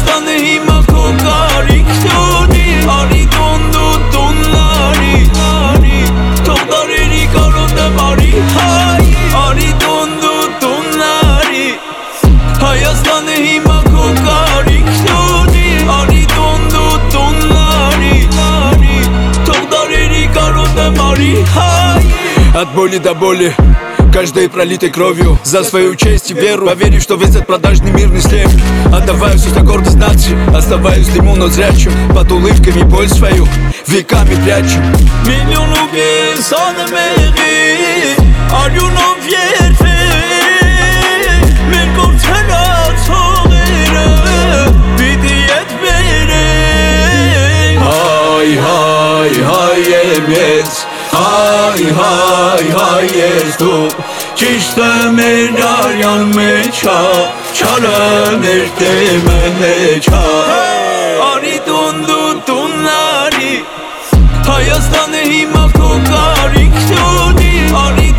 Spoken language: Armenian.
Հայաստանը հիմա քո կարիքն ունի, արի տոնների, թող դարերի կարոտը բարի հայ, արի տոնների, Հայաստանը հիմա քո կարիքն ունի, արի տոնների, թող дорери каротը բարի հայ. От боли до боли, каждой пролитой кровью, за свою честь и веру, поверю, что весь этот продажный мир не слеп. Отдаваю все за гордость нации, оставаюсь лиму, но зрячу, под улыбками боль свою веками прячу. Միլիոն ու կեսանը մեղի, արյունով երբեր, մեր գործերացողերը, պիտի ետ բերեն. Հայ, հայ, հայ եմ ես, հայ, հայ, հայ ես դու, ճիշտը մեր արյան մեջ հա, չարը մեր դեմը մեջ հա. Արի տոնների, Հայաստանը հիմա քո կարիքն ունի, արի